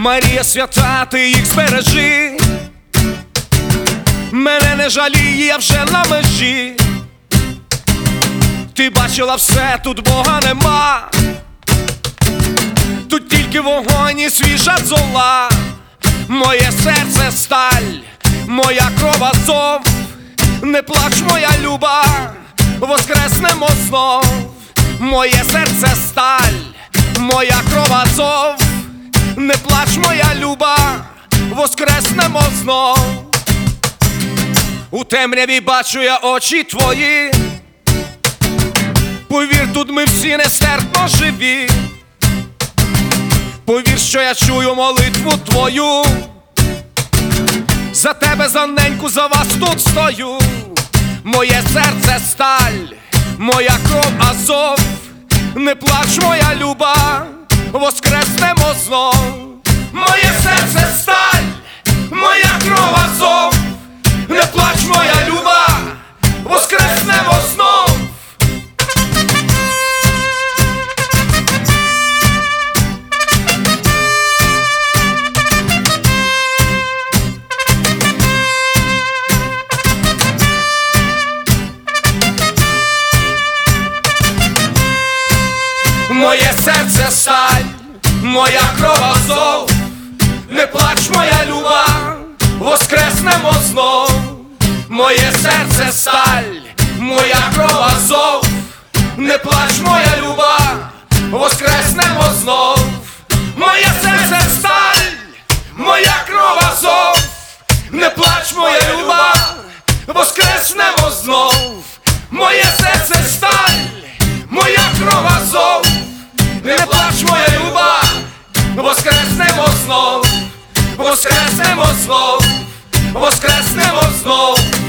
Марія свята, ти їх збережи. Мене не жаліє, я вже на межі. Ти бачила все, тут Бога нема. Тут тільки вогонь і свіжа зола. Моє серце сталь, моя кров Азов. Не плач, моя люба, воскреснемо знов. Моє серце сталь, моя кров Азов. Не плач, моя люба, воскреснемо знов. У темряві бачу я очі твої. Повір, тут ми всі нестерпно живі. Повір, що я чую молитву твою. За тебе, за неньку, за вас тут стою. Моє серце сталь, моя кров Азов. Не плач, моя люба, воскреснемо знов. Моє серце сталь, моя кров Азов. Не плач, моя люба, воскреснемо знов. Моє серце сталь, моя кров Азов. Не плач, моя люба, воскреснемо знов. Моє серце сталь, моя кров Азов. Не плач, моя люба, воскреснемо знов. Моє серце сталь, моя кров Азов. Не плач, моя люба, воскреснемо знов. Моє серце сталь, моя кров Азов. Не плач, моя люба, воскреснемо знов. Воскреснемо знов, воскреснемо знов.